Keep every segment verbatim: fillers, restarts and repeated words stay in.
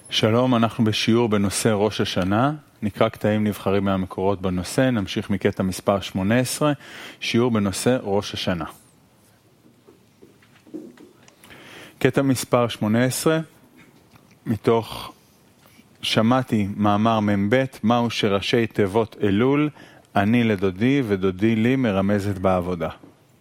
שלום, אנחנו בשיעור בנושא ראש השנה. נקרא קטעים נבחרים מהמקורות בנושא, נמשיך מקטע מספר שמונה עשרה, שיעור בנושא ראש השנה. קטע מספר שמונה עשרה, מתוך שמעתי מאמר מב' מהו שראשי תיבות אלול, אני לדודי ודודי לי מרמזת בעבודה.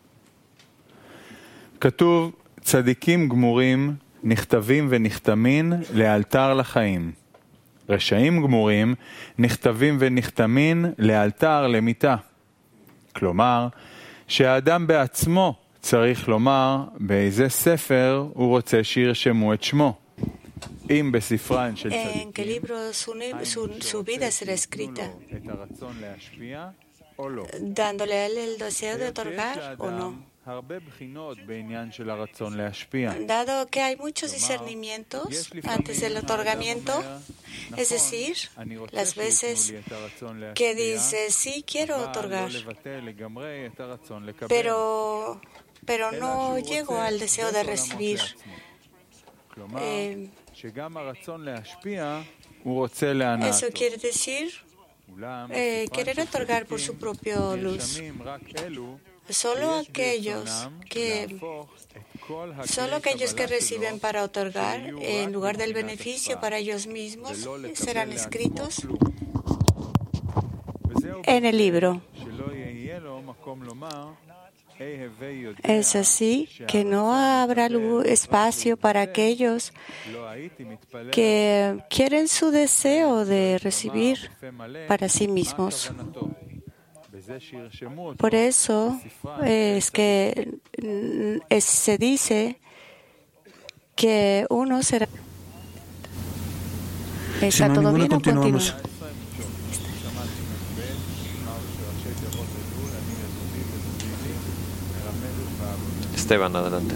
כתוב, צדיקים גמורים נכתבים ונחתמין לאלתר לחיים. רשעים גמורים נכתבים ונחתמין לאלתר למיתה. כלומר, שהאדם בעצמו צריך לומר באיזה ספר הוא רוצה שירשמו את שמו. אם בספרן של צדיקים, את הרצון להשפיע או לא. dándole a él el deseo de otorgar o no. Dado que hay muchos discernimientos antes del otorgamiento, es decir, las veces que dice, sí quiero otorgar, pero, pero no llego al deseo de recibir. Eh, eso quiere decir eh, querer otorgar por su propia luz. Solo aquellos que solo aquellos que reciben para otorgar en lugar del beneficio para ellos mismos serán escritos en el libro. Es así que no habrá espacio para aquellos que quieren su deseo de recibir para sí mismos. Por eso es que es, se dice que uno será... ¿Está si no todo bien o continuamos? continúa? Esteban, adelante.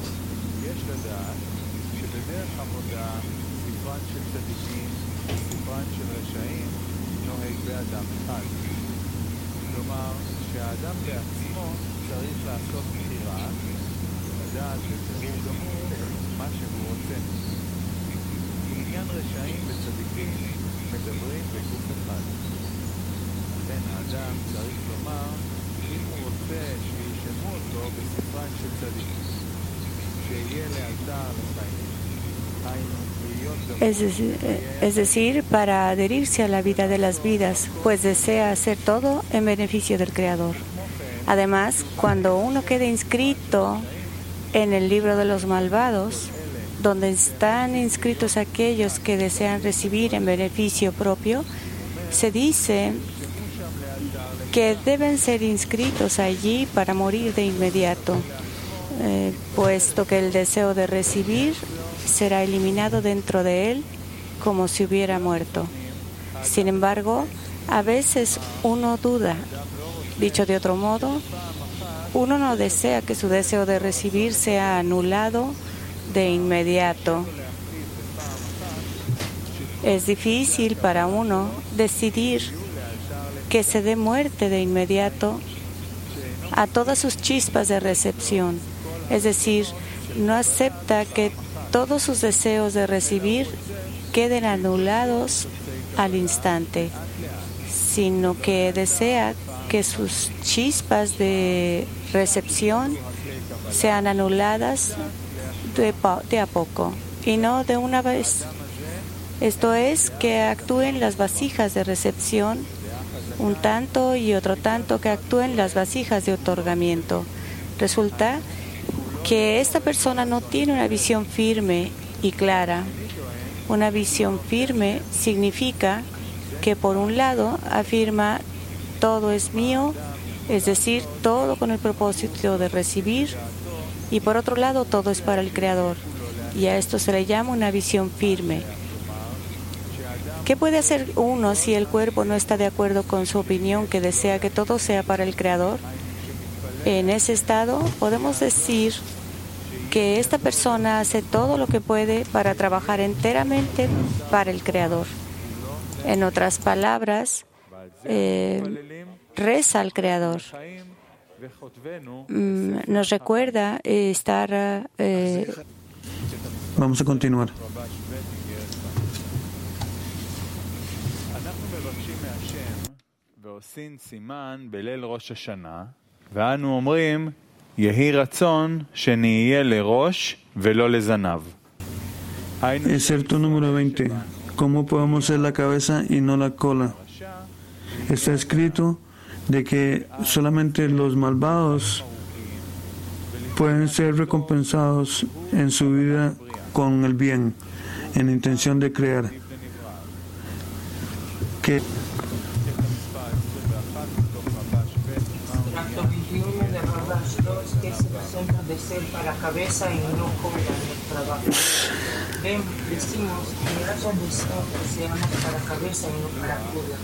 כלומר, שהאדם בעצמו צריך לעשות בחירה, לדעת בפירוש גמור מה שהוא רוצה. בעניין רשעים וצדיקים מדברים בגוף אחד. לכן האדם צריך לומר, אם הוא רוצה שירשמו אותו בספרן של צדיקים, שיהיה לאלתר לחיים. Es decir, es decir, para adherirse a la vida de las vidas, pues desea hacer todo en beneficio del Creador. Además, cuando uno queda inscrito en el libro de los malvados, donde están inscritos aquellos que desean recibir en beneficio propio, se dice que deben ser inscritos allí para morir de inmediato, eh, puesto que el deseo de recibir será eliminado dentro de él como si hubiera muerto. Sin embargo, a veces uno duda. Dicho de otro modo, uno no desea que su deseo de recibir sea anulado de inmediato. Es difícil para uno decidir que se dé muerte de inmediato a todas sus chispas de recepción. Es decir, no acepta que todos sus deseos de recibir queden anulados al instante, sino que desea que sus chispas de recepción sean anuladas de, de a poco y no de una vez. Esto es, que actúen las vasijas de recepción un tanto y otro tanto que actúen las vasijas de otorgamiento. Resulta que esta persona no tiene una visión firme y clara. Una visión firme significa que por un lado afirma todo es mío, es decir, todo con el propósito de recibir, y por otro lado todo es para el Creador. Y a esto se le llama una visión firme. ¿Qué puede hacer uno si el cuerpo no está de acuerdo con su opinión que desea que todo sea para el Creador? En ese estado podemos decir que esta persona hace todo lo que puede para trabajar enteramente para el Creador. En otras palabras, eh, reza al Creador. Mm, nos recuerda eh, estar... Eh, Vamos a continuar. אנחנו מבקשים מהשם ועושים סימן בליל ראש השנה, ואנו אומרים, יהי רצון שנהיה לראש ולא לזנב. Excerto número veinte. ¿Cómo podemos ser la cabeza y no la cola? Está escrito de que solamente los malvados pueden ser recompensados en su vida con el bien, en intención de crear. Que veintiuno de Rabash dos, que es el centro de ser para cabeza y no cola en el trabajo. Ven, decimos que haya deseo que seamos para cabeza y no para cola.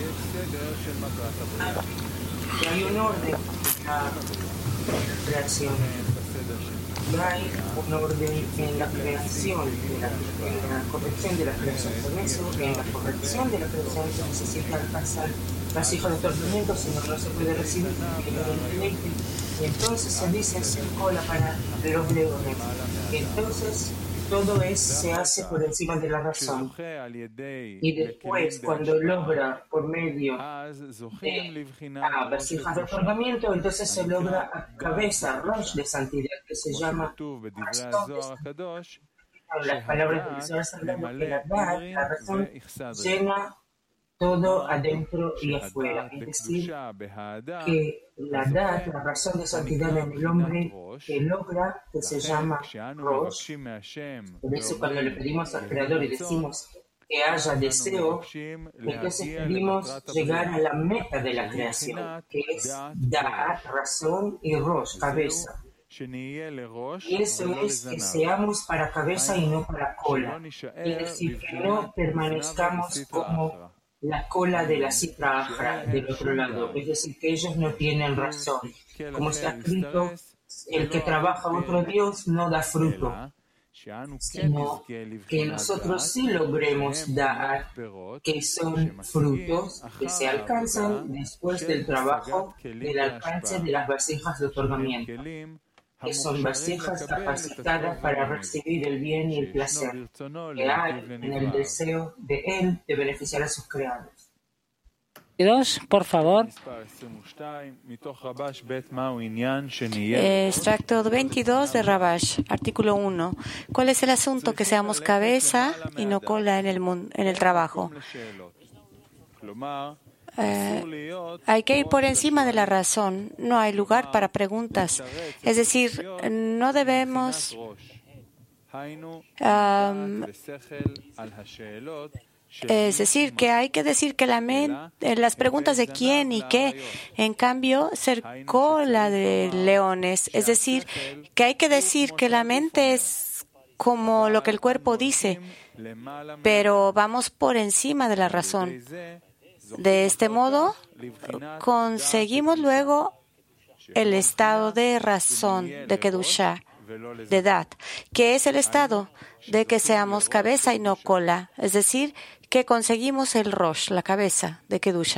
Que hay un orden en la creación. Y hay un orden en la creación, de la, en la corrección de la creación. Por eso, en la corrección de la creación se necesita alcanzar las hijas de tormento, si no, no se puede recibir evidentemente. Y entonces se dice hacer cola para los leones. Entonces todo es, se hace por encima de la razón. Y después, cuando logra por medio de ah, las hijas de otorgamiento, entonces se logra a cabeza, rosh de santidad, que se llama razón de santidad. Las palabras del Zohar hablando que la Dad, la razón, llena todo adentro y afuera. Es decir, que la Dad, la razón de santidad en el hombre que logra, que se llama Rosh. Por eso cuando le pedimos al Creador y decimos que haya deseo, entonces pedimos llegar a la meta de la creación, que es Dad, razón, y Rosh, cabeza. Y eso es que seamos para cabeza y no para cola. Es decir, que no permanezcamos como la cola de la cifra ajra del otro lado. Es decir, que ellos no tienen razón. Como está escrito, el que trabaja a otro Dios no da fruto, sino que nosotros sí logremos dar, que son frutos que se alcanzan después del trabajo del alcance de las vasijas de otorgamiento, que son vasijas capacitadas para recibir el bien y el placer que hay en el deseo de Él de beneficiar a sus creados. Dos, por favor. Eh, extracto veintidós de Rabash, artículo uno. ¿Cuál es el asunto? Que seamos cabeza y no cola en el, en el trabajo. Eh, hay que ir por encima de la razón. No hay lugar para preguntas. Es decir, no debemos um, es decir, que hay que decir que la mente, las preguntas de quién y qué, en cambio, ser cola de leones. Es decir, que hay que decir que la mente es como lo que el cuerpo dice, pero vamos por encima de la razón. De este modo, conseguimos luego el estado de razón, de Kedushá, de Dat, que es el estado de que seamos cabeza y no cola, es decir, que conseguimos el Rosh, la cabeza de Kedushá.